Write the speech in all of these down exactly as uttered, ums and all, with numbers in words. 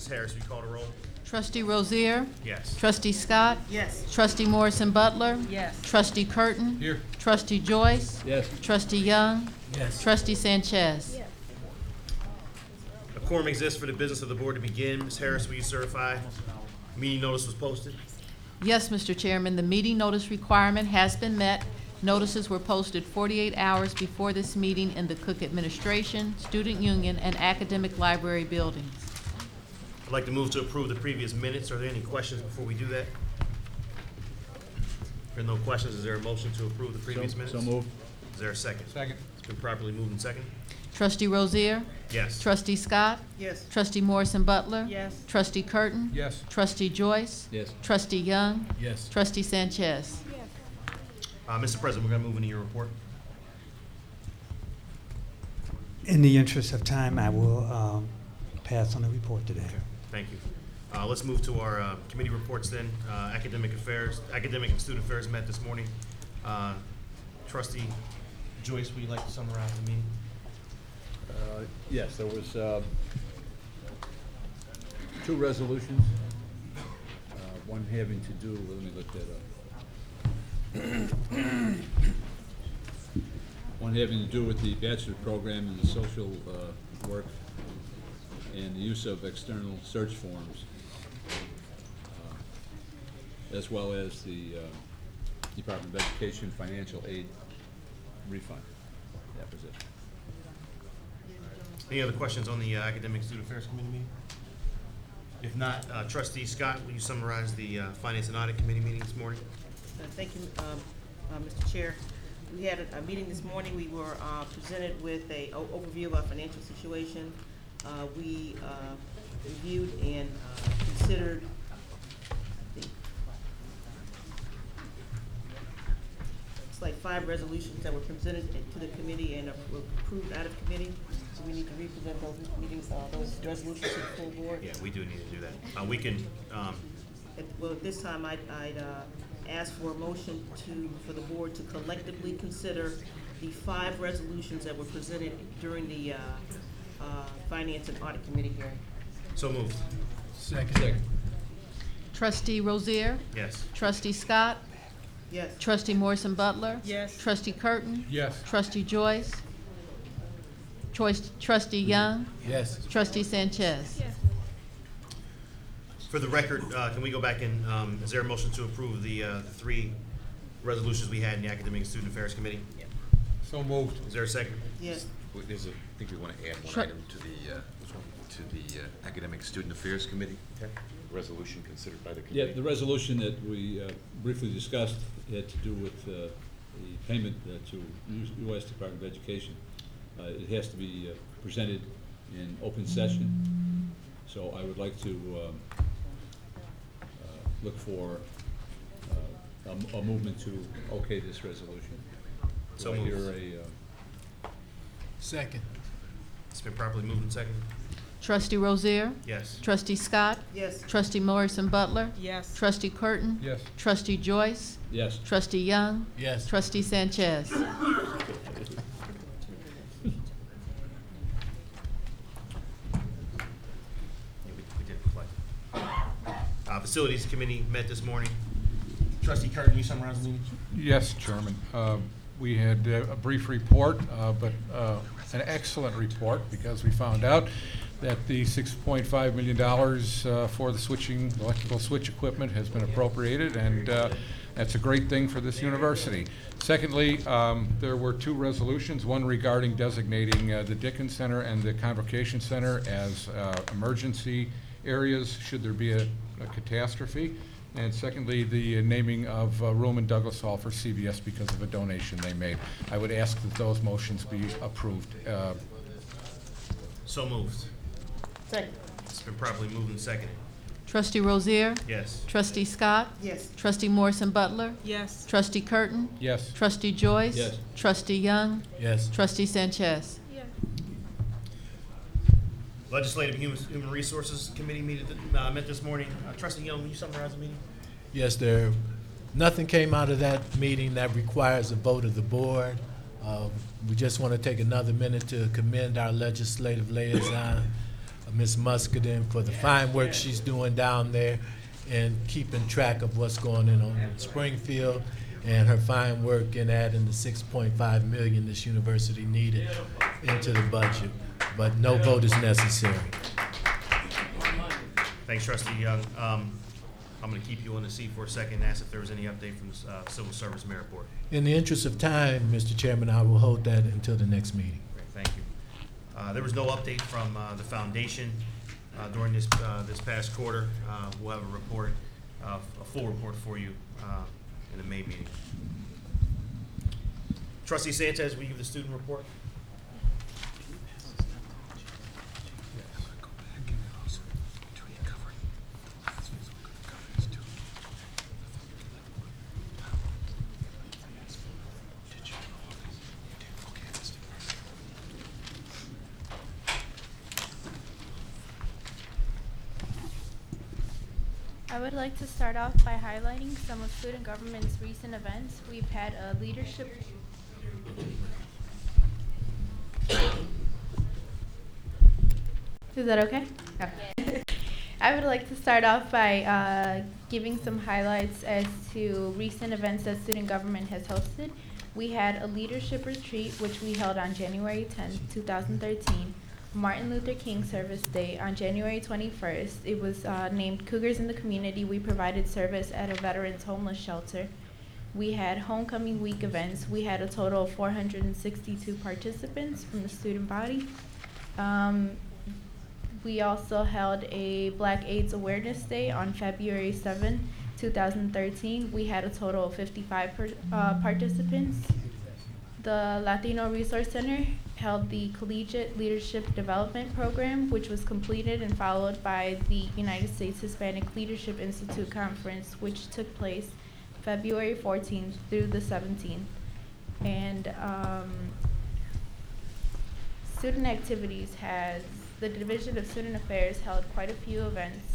Harris, will you call the roll? Trustee Rozier? Yes. Trustee Scott? Yes. Trustee Morrison Butler? Yes. Trustee Curtin? Here. Trustee Joyce? Yes. Trustee Young? Yes. Trustee Sanchez? A quorum exists for the business of the board to begin. Miz Harris, will you certify meeting notice was posted? Yes, Mister Chairman, the meeting notice requirement has been met. Notices were posted forty-eight hours before this meeting in the Cook Administration, Student Union, and Academic Library buildings. I'd like to move to approve the previous minutes. Are there any questions before we do that? If there are no questions, is there a motion to approve the previous So- minutes? so moved. Is there a second? Second. It's been properly moved and second. Trustee Rozier? Yes. Trustee Scott? Yes. Trustee Morrison Butler? Yes. Trustee Curtin? Yes. Trustee Joyce? Yes. Trustee Young? Yes. Trustee Sanchez? Uh, Mister President, we're gonna move into your report. In the interest of time, I will um, pass on the report today. Thank you. Uh, let's move to our uh, committee reports then. Uh, academic affairs, academic and student affairs met this morning. Uh, Trustee Joyce, would you like to summarize the meeting? Uh, Yes, there was uh, two resolutions. Uh, One having to do, let me look that up. One having to do with the bachelor program in the social uh, work and the use of external search forms, uh, as well as the uh, Department of Education financial aid refund. That was it. Any other questions on the uh, academic student affairs committee meeting? If not, uh, Trustee Scott, will you summarize the uh, finance and audit committee meeting this morning? Uh, Thank you, um, uh, Mister Chair. We had a, a meeting this morning. We were uh, presented with a o- overview of our financial situation. Uh, we uh, reviewed and uh, considered the, it's like five resolutions that were presented to the committee and were approved out of committee. So we need to represent those meetings, uh, those resolutions to the full board. Yeah, we do need to do that. Uh, we can, um, At- Well, at this time, I'd, I'd uh, ask for a motion to, for the board to collectively consider the five resolutions that were presented during the uh, uh, Finance and Audit Committee hearing. so moved. Second. Second. Trustee Rozier? Yes. Trustee Scott? Yes. Trustee Morrison Butler? Yes. Trustee Curtin? Yes. Trustee Joyce? Choice, Trustee Young? Yes. Trustee Sanchez? For the record, uh, can we go back and, um, is there a motion to approve the, uh, the three resolutions we had in the academic and student affairs committee? So moved. Is there a second? Yes. Well, There's a, I think we want to add one Sure. item to the, uh, to the uh, Academic Student Affairs Committee. Okay. Resolution considered by the Yeah, committee. the resolution that we uh, briefly discussed had to do with uh, the payment uh, to U S Department of Education. Uh, It has to be uh, presented in open session, so I would like to um, uh, look for uh, a m- a movement to okay this resolution. So Do I hear moved. a, uh, Second. It's been properly moved and seconded? Trustee Rozier? Yes. Trustee Scott? Yes. Trustee Morrison Butler? Yes. Trustee Curtin? Yes. Trustee Joyce? Yes. Trustee Young? Yes. Trustee Sanchez? Yeah, we, we did it twice. Uh, facilities committee met this morning. Trustee Curtin, you summarize the meeting? Yes, Chairman. Uh, We had uh, a brief report, uh, but uh, an excellent report, because we found out that the six point five million dollars uh, for the switching, electrical switch equipment has been appropriated, and uh, that's a great thing for this university. Secondly, um, there were two resolutions, one regarding designating uh, the Dickens Center and the Convocation Center as uh, emergency areas should there be a a catastrophe. And secondly, the naming of uh, room in Douglas Hall for C V S because of a donation they made. I would ask that those motions be approved. Uh, So moved. Second. It's been properly moved and seconded. Trustee Rozier? Yes. Trustee Scott? Yes. Trustee Morrison Butler? Yes. Trustee Curtin? Yes. Trustee Joyce? Yes. Trustee Young? Yes. Trustee Sanchez? Legislative Human, Human Resources Committee meeting, uh, met this morning. Uh, Trustee Young, will you summarize the meeting? Yes, there, nothing came out of that meeting that requires a vote of the board. Uh, We just want to take another minute to commend our legislative liaison, Miss Muscadin for the fine work she's doing down there and keeping track of what's going on in Springfield, and her fine work in adding the six point five million this university needed into the budget. But no vote is necessary. Thanks, Trustee Young. Um, I'm gonna keep you on the seat for a second and ask if there was any update from the uh, Civil Service Merit Board. In the interest of time, Mister Chairman, I will hold that until the next meeting. Great, thank you. Uh, there was no update from uh, the foundation uh, during this uh, this past quarter. Uh, we'll have a report, uh, a full report for you uh, in the May meeting. Trustee Sanchez, will you give the student report? I would like to start off by highlighting some of student government's recent events. We've had a leadership Is that okay? Okay. I would like to start off by uh, giving some highlights as to recent events that student government has hosted. We had a leadership retreat, which we held on January tenth, two thousand thirteen. Martin Luther King Service Day on January twenty-first. It was uh, named Cougars in the Community. We provided service at a veterans homeless shelter. We had homecoming week events. We had a total of four hundred sixty-two participants from the student body. Um, we also held a Black AIDS Awareness Day on February seventh, two thousand thirteen. We had a total of fifty-five per, uh, participants. The Latino Resource Center held the Collegiate Leadership Development Program, which was completed and followed by the United States Hispanic Leadership Institute Conference, which took place February fourteenth through the seventeenth. And um, student activities has, the Division of Student Affairs held quite a few events.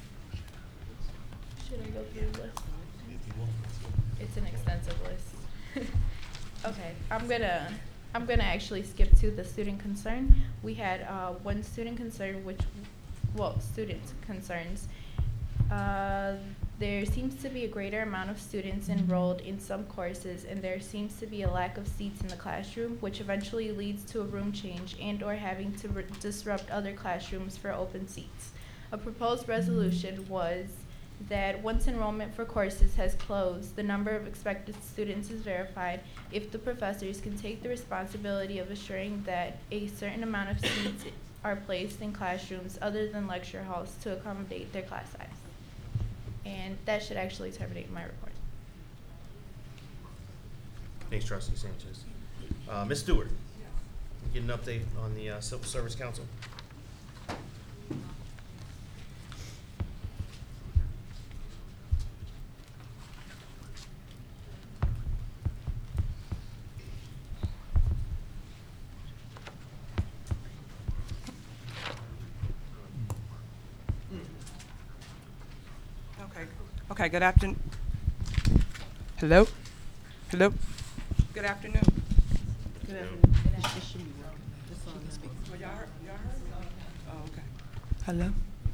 Should I go through the list? It's an extensive list. Okay, I'm gonna I'm gonna actually skip to the student concern. We had uh, one student concern, which, well, student concerns. Uh, there seems to be a greater amount of students enrolled in some courses, and there seems to be a lack of seats in the classroom, which eventually leads to a room change and or having to re disrupt other classrooms for open seats. A proposed resolution was that once enrollment for courses has closed, the number of expected students is verified if the professors can take the responsibility of assuring that a certain amount of seats are placed in classrooms other than lecture halls to accommodate their class size. And that should actually terminate my report. Thanks, Trustee Sanchez. Uh, Miz Stewart, get an update on the uh, Civil Service Council. Okay, good afternoon. Hello? Hello? Good afternoon. Good afternoon. It should be working. Just so you speak. Well, y'all heard, y'all heard? Oh, okay. Hello?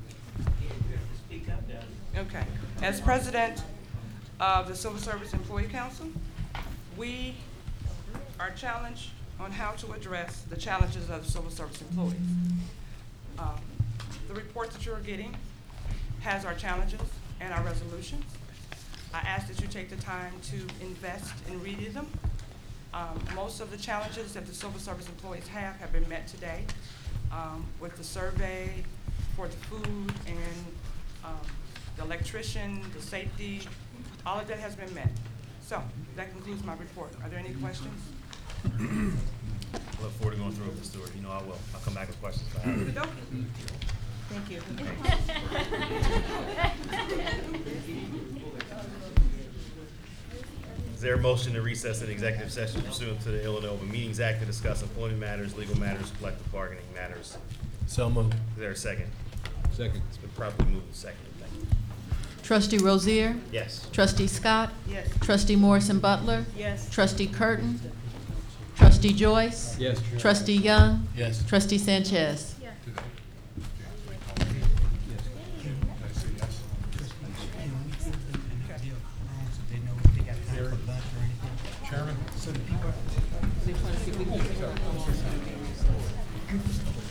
Okay. As president of the Civil Service Employee Council, we are challenged on how to address the challenges of the civil service employees. Um, the report that you're getting has our challenges and our resolutions. I ask that you take the time to invest in reading them. Um, most of the challenges that the civil service employees have have been met today um, with the survey for the food and um, the electrician, the safety, all of that has been met. So that concludes my report. Are there any questions? I look forward to going through it, Miz Stewart. You know I will. I'll come back with questions if I have any. Thank you. Is there a motion to recess an executive session pursuant to the Illinois Open Meetings Act to discuss employment matters, legal matters, collective bargaining matters? So moved. Is there a second? Second. It's been properly moved and seconded. Thank you. Trustee Rozier? Yes. Trustee Scott? Yes. Trustee Morrison Butler? Yes. Trustee Curtin? Trustee Joyce? Yes. Trustee Young? Yes. Trustee Sanchez? Yes. They're trying to see if we can-